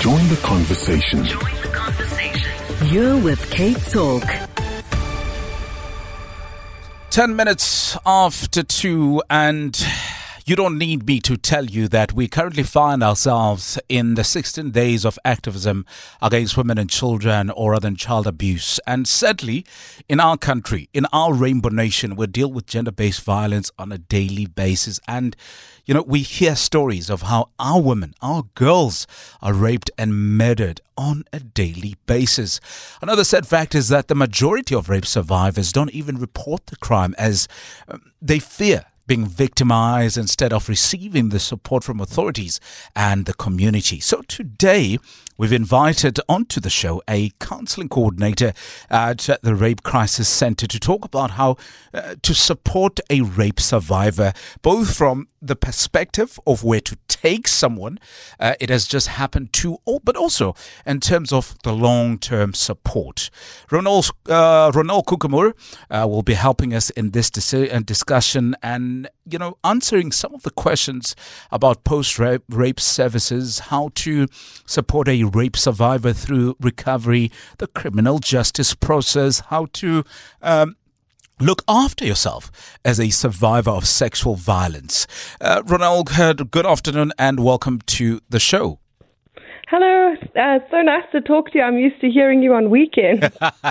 Join the conversation. You're with Cape Talk. 10 minutes after 2, and you don't need me to tell you that we currently find ourselves in the 16 days of activism against women and children or other than child abuse. And sadly, in our country, in our Rainbow Nation, we deal with gender-based violence on a daily basis. And, you know, we hear stories of how our women, our girls are raped and murdered on a daily basis. Another sad fact is that the majority of rape survivors don't even report the crime as they fear being victimized instead of receiving the support from authorities and the community. So today, we've invited onto the show a counseling coordinator at the Rape Crisis Center to talk about how to support a rape survivor, both from the perspective of where to take someone it has just happened to, but also in terms of the long-term support. Ronald Kukumur will be helping us in this discussion and, you know, answering some of the questions about post-rape services, how to support a rape survivor through recovery, the criminal justice process, how to look after yourself as a survivor of sexual violence. Ronald, good afternoon and welcome to the show. Hello, so nice to talk to you. I'm used to hearing you on weekends.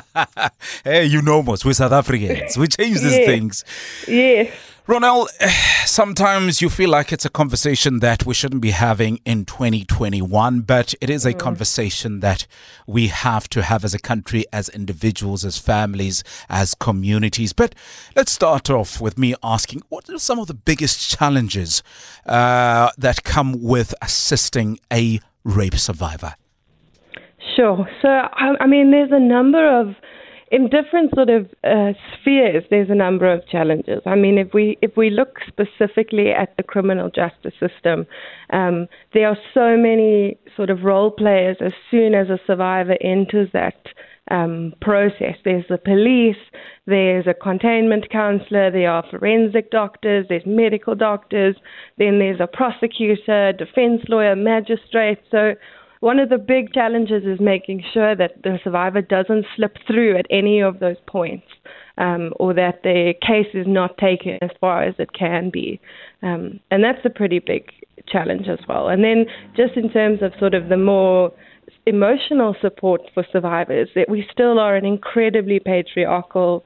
Hey, you know most, we're South Africans. We change these things. Yes. Ronald, sometimes you feel like it's a conversation that we shouldn't be having in 2021, but it is a conversation that we have to have as a country, as individuals, as families, as communities. But let's start off with me asking, what are some of the biggest challenges that come with assisting a rape survivor? Sure. So, I mean, there's a number of, in different sort of spheres, there's a number of challenges. I mean, if we look specifically at the criminal justice system, there are so many sort of role players as soon as a survivor enters that process. There's the police, there's a containment counselor, there are forensic doctors, there's medical doctors, then there's a prosecutor, defense lawyer, magistrate. So one of the big challenges is making sure that the survivor doesn't slip through at any of those points, or that the case is not taken as far as it can be. And that's a pretty big challenge as well. And then just in terms of sort of the more emotional support for survivors, that we still are an incredibly patriarchal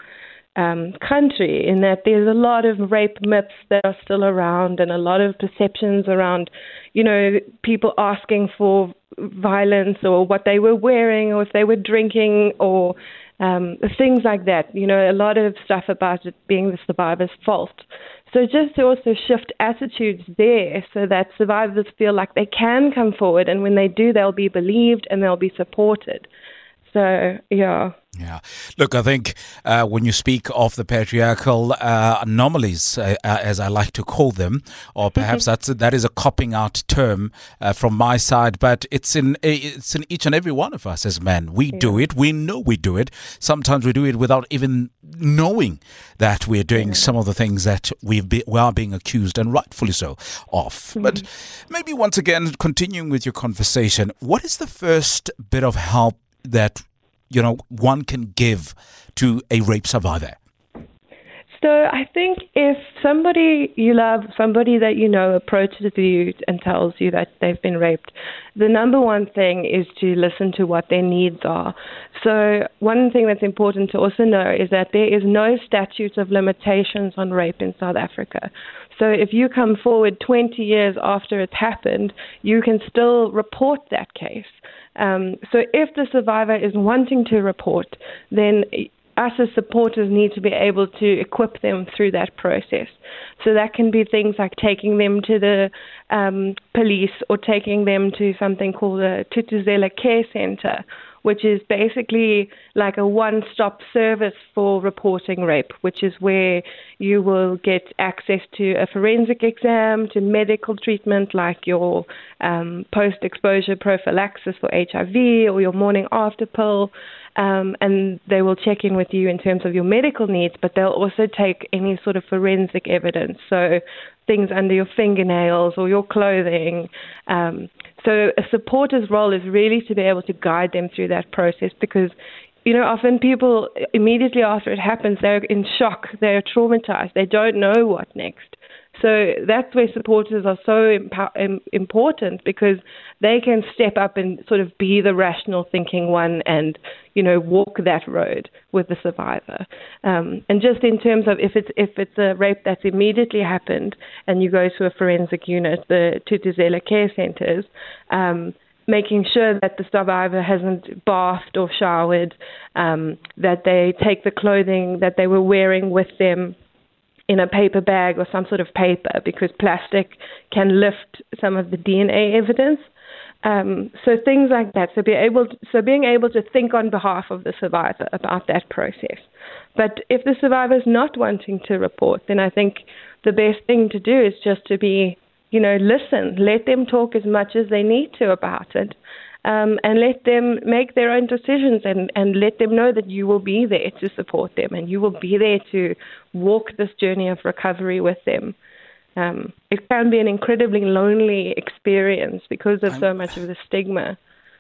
country, in that there's a lot of rape myths that are still around and a lot of perceptions around, you know, people asking for violence or what they were wearing or if they were drinking or things like that. You know, a lot of stuff about it being the survivor's fault. So just to also shift attitudes there so that survivors feel like they can come forward, and when they do, they'll be believed and they'll be supported. So, yeah. Yeah. Look, I think when you speak of the patriarchal anomalies, as I like to call them, or perhaps that is a copping out term from my side, but it's in each and every one of us as men. We do it. We know we do it. Sometimes we do it without even knowing that we're doing some of the things that we are being accused, and rightfully so, of. But maybe once again, continuing with your conversation, what is the first bit of help that, you know, one can give to a rape survivor? So I think if somebody you love, somebody that you know approaches you and tells you that they've been raped, the number one thing is to listen to what their needs are. So one thing that's important to also know is that there is no statute of limitations on rape in South Africa. So if you come forward 20 years after it's happened, you can still report that case. So if the survivor is wanting to report, then us as supporters need to be able to equip them through that process. So that can be things like taking them to the police or taking them to something called a Tutuzela Care Center, which is basically like a one-stop service for reporting rape, which is where you will get access to a forensic exam, to medical treatment like your post-exposure prophylaxis for HIV or your morning after pill, and they will check in with you in terms of your medical needs, but they'll also take any sort of forensic evidence, so things under your fingernails or your clothing. So a supporter's role is really to be able to guide them through that process, because often people immediately after it happens, they're in shock, they're traumatized, they don't know what next. So that's where supporters are so important, because they can step up and sort of be the rational thinking one and, walk that road with the survivor. And just in terms of if it's a rape that's immediately happened and you go to a forensic unit, the Thuthuzela care centers, making sure that the survivor hasn't bathed or showered, that they take the clothing that they were wearing with them in a paper bag or some sort of paper, because plastic can lift some of the DNA evidence. So things like that. So being able to think on behalf of the survivor about that process. But if the survivor is not wanting to report, then I think the best thing to do is just to be, listen, let them talk as much as they need to about it. And let them make their own decisions, and let them know that you will be there to support them, and you will be there to walk this journey of recovery with them. It can be an incredibly lonely experience because of so much of the stigma.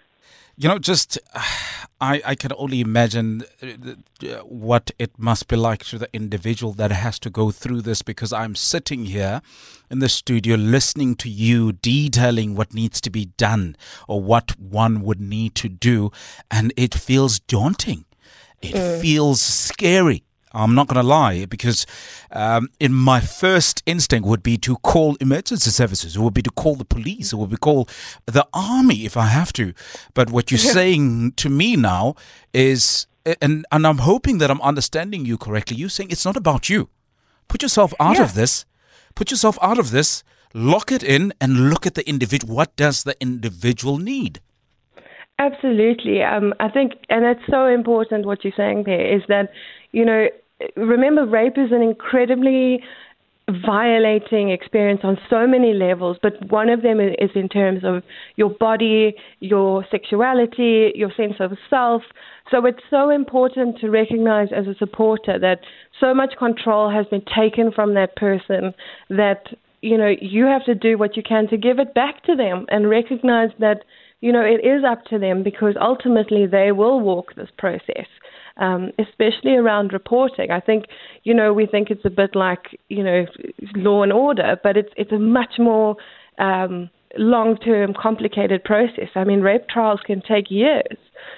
I can only imagine what it must be like to the individual that has to go through this, because I'm sitting here in the studio listening to you detailing what needs to be done or what one would need to do, and it feels daunting. It feels scary. I'm not going to lie, because in my first instinct would be to call emergency services. It would be to call the police. It would be call the army if I have to. But what you're saying to me now is, and I'm hoping that I'm understanding you correctly, you're saying it's not about you. Put yourself out of this. Put yourself out of this. Lock it in and look at the individual. What does the individual need? Absolutely. I think, and it's so important what you're saying there, is that, remember, rape is an incredibly violating experience on so many levels, but one of them is in terms of your body, your sexuality, your sense of self. So it's so important to recognize as a supporter that so much control has been taken from that person that, you have to do what you can to give it back to them, and recognize that, it is up to them, because ultimately they will walk this process. Especially around reporting. I think, we think it's a bit like, law and order, but it's a much more long-term, complicated process. I mean, rape trials can take years.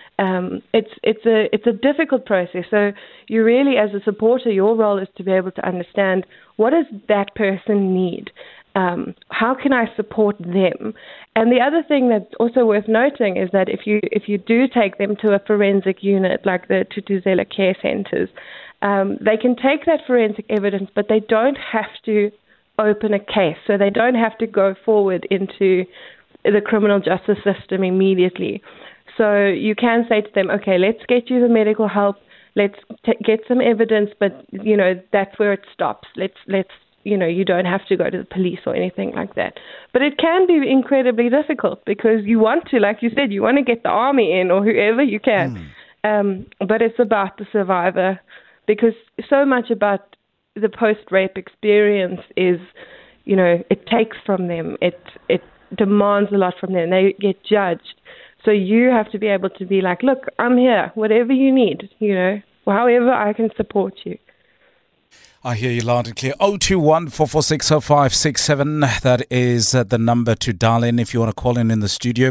It's a difficult process. So you really, as a supporter, your role is to be able to understand, what does that person need? How can I support them? And the other thing that's also worth noting is that if you do take them to a forensic unit like the Thuthuzela care centers, they can take that forensic evidence, but they don't have to open a case. So they don't have to go forward into the criminal justice system immediately. So you can say to them, okay, let's get you the medical help. Let's get some evidence, but, that's where it stops. Let's you don't have to go to the police or anything like that. But it can be incredibly difficult, because you want to, like you said, you want to get the army in or whoever you can. But it's about the survivor, because so much about the post-rape experience is, it takes from them. It demands a lot from them. They get judged. So you have to be able to be like, look, I'm here, whatever you need, however I can support you. I hear you loud and clear. 021 446 0567. That is the number to dial in if you want to call in the studio.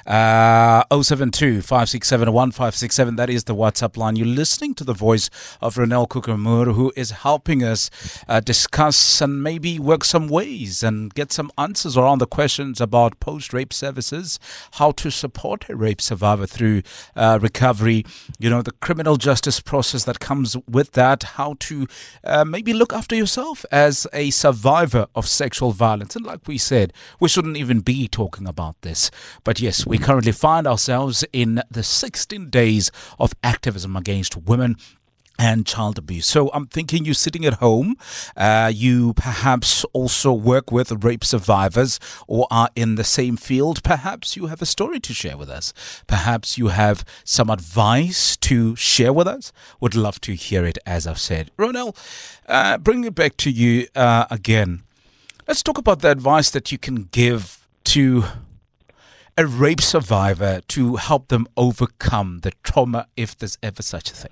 072 567 1567. That is the WhatsApp line. You're listening to the voice of Ronelle Kukamura, who is helping us discuss and maybe work some ways and get some answers around the questions about post-rape services, how to support a rape survivor through recovery, the criminal justice process that comes with that, how to maybe look after yourself as a survivor of sexual violence. And like we said, we shouldn't even be talking about this. But yes, we currently find ourselves in the 16 days of activism against women and child abuse. So I'm thinking you're sitting at home, you perhaps also work with rape survivors or are in the same field. Perhaps you have a story to share with us. Perhaps you have some advice to share with us. Would love to hear it, as I've said. Ronelle, bring it back to you again. Let's talk about the advice that you can give to a rape survivor to help them overcome the trauma, if there's ever such a thing.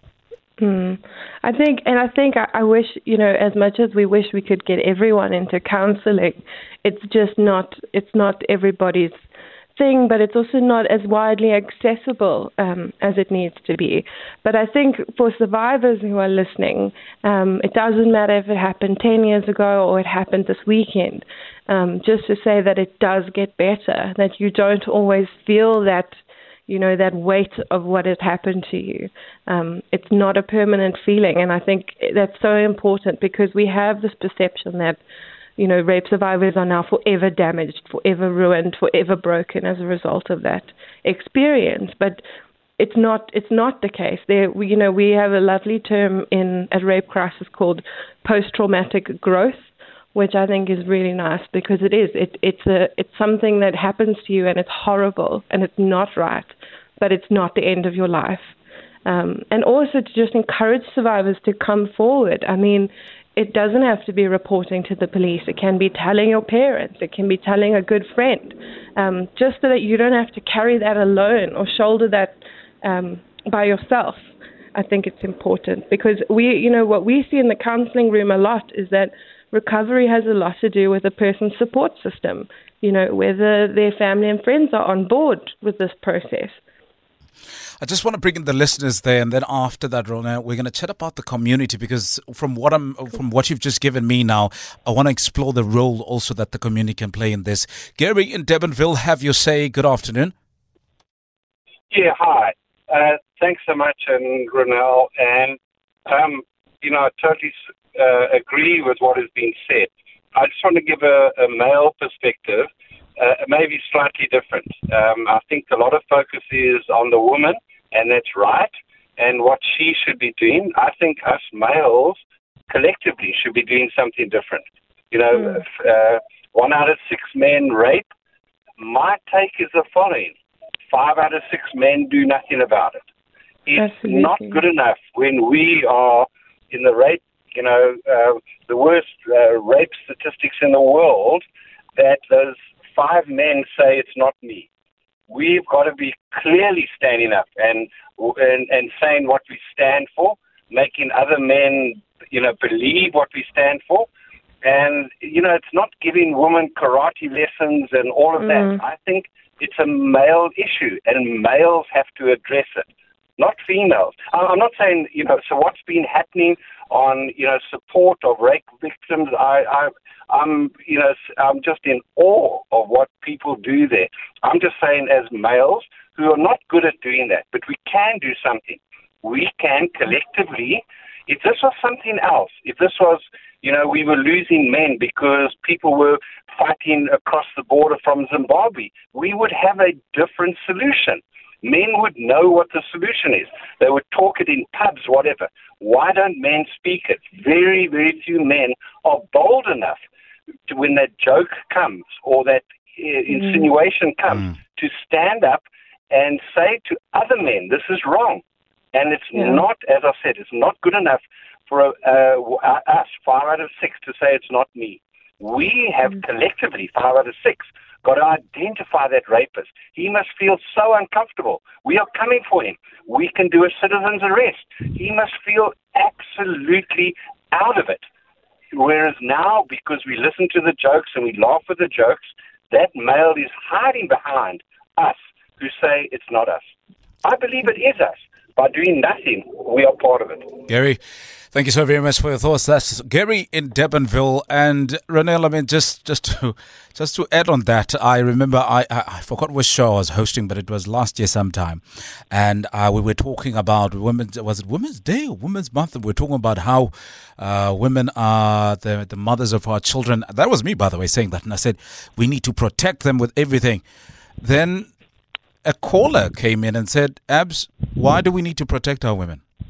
I think I wish, as much as we wish we could get everyone into counseling, it's not everybody's thing, but it's also not as widely accessible as it needs to be. But I think for survivors who are listening, it doesn't matter if it happened 10 years ago or it happened this weekend, just to say that it does get better, that you don't always feel that that weight of what has happened to you. It's not a permanent feeling. And I think that's so important because we have this perception that, rape survivors are now forever damaged, forever ruined, forever broken as a result of that experience. But it's not the case. We have a lovely term at Rape Crisis called post-traumatic growth, which I think is really nice because it's something that happens to you and it's horrible and it's not right, but it's not the end of your life. And also to just encourage survivors to come forward. I mean, it doesn't have to be reporting to the police. It can be telling your parents. It can be telling a good friend, just so that you don't have to carry that alone or shoulder that by yourself. I think it's important because what we see in the counseling room a lot is that recovery has a lot to do with a person's support system, whether their family and friends are on board with this process. I just want to bring in the listeners there, and then after that, Rona, we're going to chat about the community because from what you've just given me now, I want to explore the role also that the community can play in this. Gary in Durbanville, have your say. Good afternoon. Yeah, hi. Thanks so much, and Ronelle, and I totally agree with what has been said. I just want to give a male perspective, maybe slightly different. I think a lot of focus is on the woman, and that's right, and what she should be doing. I think us males collectively should be doing something different. 1 out of 6 men rape. My take is the following: 5 out of 6 men do nothing about it. It's Absolutely. not good enough when we are in the rape, the worst rape statistics in the world, that those 5 men say it's not me. We've got to be clearly standing up and saying what we stand for, making other men, believe what we stand for. And, it's not giving women karate lessons and all of that. I think it's a male issue, and males have to address it, not females. I'm not saying, so what's been happening on, support of rape victims, I'm just in awe of what people do there. I'm just saying as males who are not good at doing that, but we can do something. We can collectively, if this was something else, if this was, we were losing men because people were fighting across the border from Zimbabwe, we would have a different solution. Men would know what the solution is. They would talk it in pubs, whatever. Why don't men speak it? Very, very few men are bold enough to, when that joke comes or that insinuation comes, to stand up and say to other men, this is wrong. And it's not, as I said, it's not good enough for us, 5 out of 6, to say it's not me. We have collectively, 5 out of 6, got to identify that rapist. He must feel so uncomfortable. We are coming for him. We can do a citizen's arrest. He must feel absolutely out of it. Whereas now, because we listen to the jokes and we laugh at the jokes, that male is hiding behind us who say it's not us. I believe it is us. By doing nothing, we are part of it. Gary, thank you so very much for your thoughts. That's Gary in Durbanville. And Ronelle, I mean, just to add on that, I remember I forgot which show I was hosting, but it was last year sometime, and we were talking about Women's Day or Women's Month, and we were talking about how women are the mothers of our children. That was me, by the way, saying that, and I said we need to protect them with everything. Then a caller came in and said, Abs, why do we need to protect our women?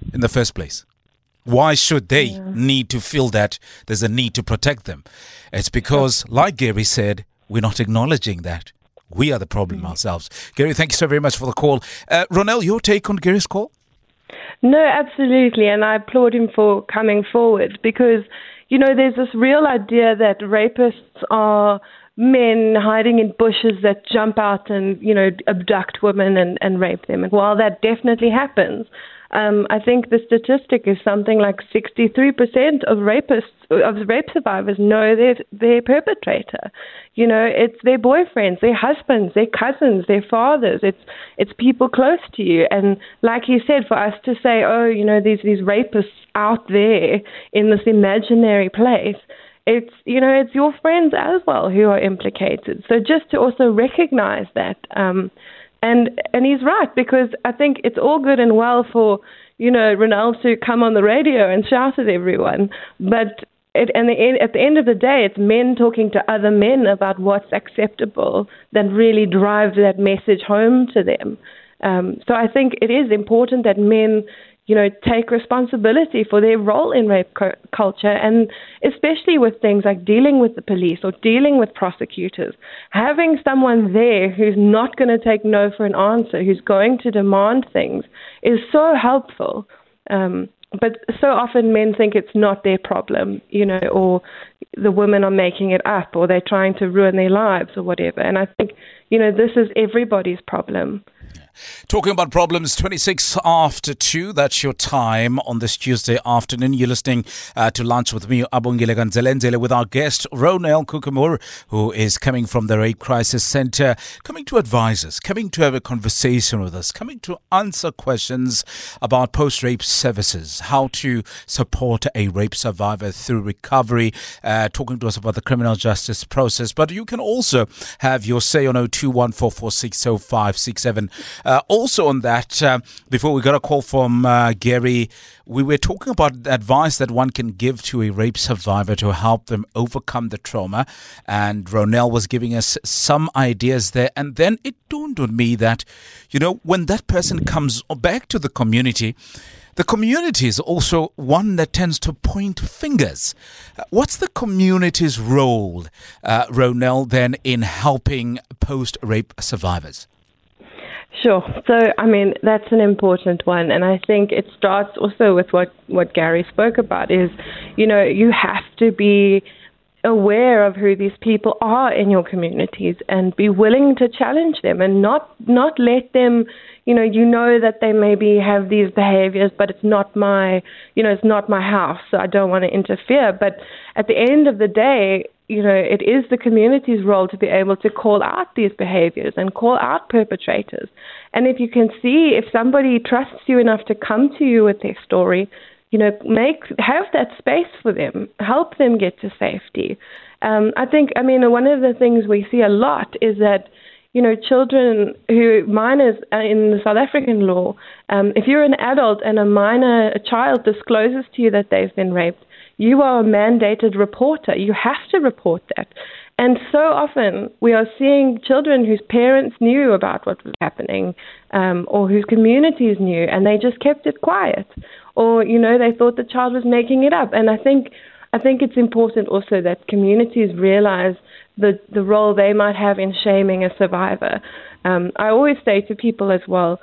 in the first place? Why should they need to feel that there's a need to protect them? It's because, like Gary said, we're not acknowledging that. We are the problem ourselves. Gary, thank you so very much for the call. Ronelle, your take on Gary's call? No, absolutely. And I applaud him for coming forward because, there's this real idea that rapists are men hiding in bushes that jump out and, abduct women and rape them. And while that definitely happens, I think the statistic is something like 63% of rape survivors know their perpetrator. It's their boyfriends, their husbands, their cousins, their fathers. It's people close to you. And like he said, for us to say, these rapists out there in this imaginary place, it's your friends as well who are implicated. So just to also recognize that. And he's right, because I think it's all good and well for, Ronelle to come on the radio and shout at everyone. But at the end of the day, it's men talking to other men about what's acceptable that really drives that message home to them. So I think it is important that men take responsibility for their role in rape culture, and especially with things like dealing with the police or dealing with prosecutors. Having someone there who's not going to take no for an answer, who's going to demand things, is so helpful. But so often men think it's not their problem, or the women are making it up, or they're trying to ruin their lives or whatever. And I think, this is everybody's problem. Talking about problems, 26 after 2, that's your time on this Tuesday afternoon. You're listening to Lunch with me, Abongile Ganzelenzele, with our guest, Ronelle Kukumur, who is coming from the Rape Crisis Center, coming to advise us, coming to have a conversation with us, coming to answer questions about post-rape services, how to support a rape survivor through recovery, talking to us about the criminal justice process. But you can also have your say on 0214460567. Also on that, before we got a call from Gary, we were talking about the advice that one can give to a rape survivor to help them overcome the trauma. And Ronelle was giving us some ideas there. And then it dawned on me that, when that person comes back to the community is also one that tends to point fingers. What's the community's role, Ronelle, then in helping post-rape survivors? Sure. So, that's an important one. And I think it starts also with what Gary spoke about is, you have to be aware of who these people are in your communities and be willing to challenge them and not let them, that they maybe have these behaviors, but it's not my house, so I don't want to interfere. But at the end of the day, it is the community's role to be able to call out these behaviors and call out perpetrators. And if you can see if somebody trusts you enough to come to you with their story, have that space for them, help them get to safety. I think, one of the things we see a lot is that, children minors in the South African law, if you're an adult and a child discloses to you that they've been raped, you are a mandated reporter. You have to report that. And so often we are seeing children whose parents knew about what was happening, or whose communities knew, and they just kept it quiet. Or, they thought the child was making it up. And I think it's important also that communities realize the role they might have in shaming a survivor. I always say to people as well,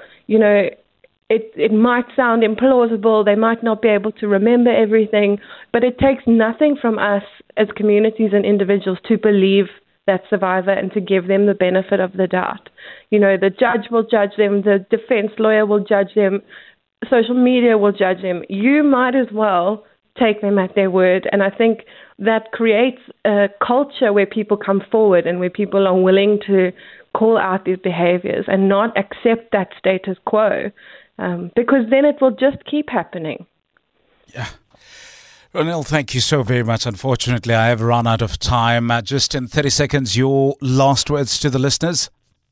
it might sound implausible, they might not be able to remember everything, but it takes nothing from us as communities and individuals to believe that survivor and to give them the benefit of the doubt. The judge will judge them, the defense lawyer will judge them, social media will judge them. You might as well take them at their word. And I think that creates a culture where people come forward and where people are willing to call out these behaviors and not accept that status quo, because then it will just keep happening. Yeah. Ronelle, thank you so very much. Unfortunately, I have run out of time. Just in 30 seconds, your last words to the listeners.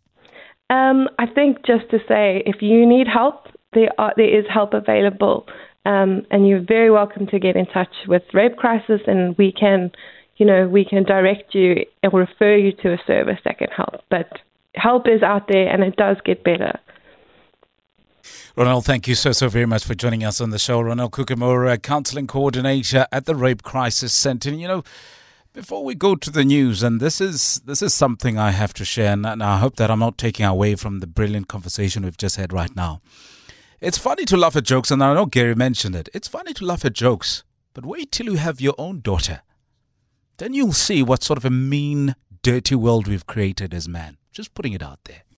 I think just to say, if you need help, there is help available, and you're very welcome to get in touch with Rape Crisis, and we can direct you and refer you to a service that can help. But help is out there, and it does get better. Ronald, thank you so very much for joining us on the show. Ronald Kukamura, Counselling Coordinator at the Rape Crisis Centre. And, before we go to the news, and this is something I have to share, and I hope that I'm not taking away from the brilliant conversation we've just had right now. It's funny to laugh at jokes, and I know Gary mentioned it. It's funny to laugh at jokes, but wait till you have your own daughter. Then you'll see what sort of a mean, dirty world we've created as man. Just putting it out there.